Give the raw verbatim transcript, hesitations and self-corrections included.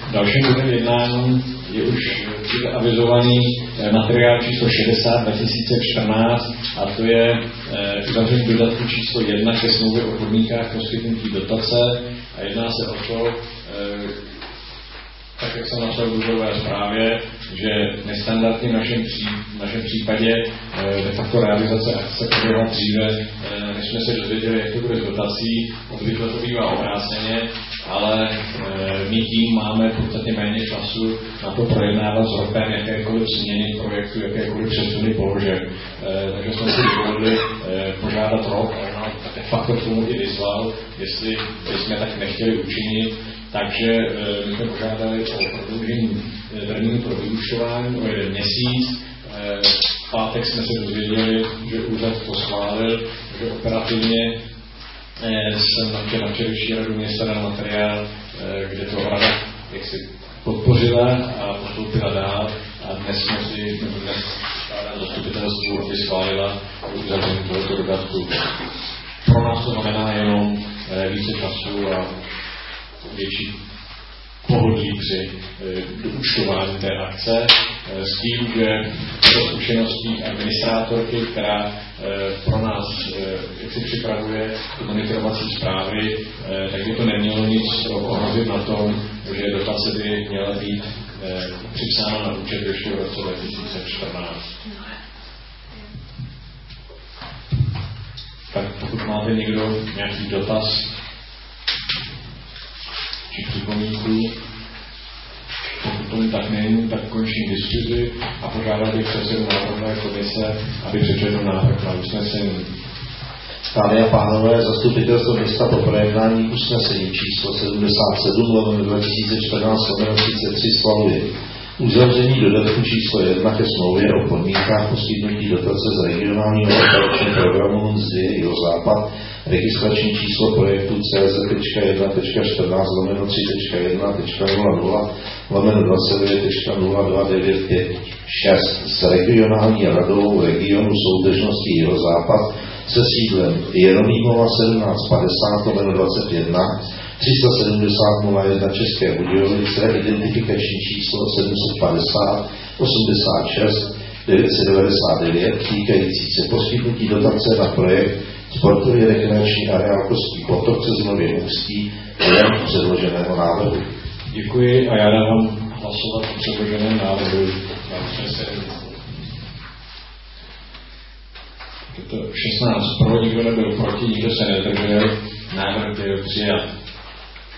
Dalším bodem jednání je už avizovaný materiál číslo šedesát dva tisíce čtrnáct a to je uzavření dodatku číslo jedna ke smlouvě o podmínkách poskytnutí dotace a jedná se o to, tak jak jsem napsal v důvodové zprávě, že nestandardně v našem, pří, v našem případě de facto realizace akce proběhla dříve, než jsme se dozvěděli, jak to bude s dotací, obvykle to bývá obráceně, ale my tím máme podstatně méně času na to projednávat s ropem jakékoliv změny projektu, jakékoliv přesuny položek. Takže jsme si dovolili požádat rok a de facto k tomu i vyzval, jestli jsme tak nechtěli učinit. Takže my jsme požádali o prodloužení termínu pro vyúčtování o jeden měsíc. V pátek jsme se dozvěděli, že úřad to schválil, že operativně jsem na včerejší radu města dal materiál, kde to rada jaksi podpořila a postoupila dál a dnes jsme si dnes zastupitelstvu, aby schválila uzavření tohoto dodatku. Pro nás to znamená jenom více času a větší pohodlí při doúčtování té akce s tím, že do zkušeností administrátorky, která pro nás jak si připravuje monitorovací zprávy, tak by to nemělo nic ohrozit na tom, že dotace by měla být připsána na účet ještě v roce dva tisíce čtrnáct. Tak pokud máte někdo nějaký dotaz či připomínku, pokud tomu tak není, tak končím diskuzi a požádal bych předsedu návrhové komise, aby přečetl návrh na usnesení. Dámy a pánové, zastupitelstvo města po projednání usnesení číslo sedmdesát sedm lomeno dva tisíce čtrnáct lomeno třicet tři schvaluje uzavření dodatku číslo jedna ke smlouvě o podmínkách poskytnutí dotace z regionálního operačního programu N Z dvě Jihozápad, registrační číslo projektu C Z jedna čtrnáct lomeno tři jedna nula nula lomeno dvacet devět nula dva devět pět šest s regionální radou regionu soudržnosti Jihozápad se sídlem Jeronýmova sedmnáct padesát lomeno dvacet jedna tři sta sedmdesát nula jedna České Budějovice, identifikační číslo sedm set padesát osmdesát šest devět set devadesát devět, týkající se poskytnutí dotace na projekt sportový rekreační areál Kostský potok přes Nově Ústí dle předloženého návrhu. Děkuji a já dávám hlasovat o předloženém návrhu na usnesení. šestnáct pro, nikdo nebyl proti, nikdo se nedržel, návrh byl přijat.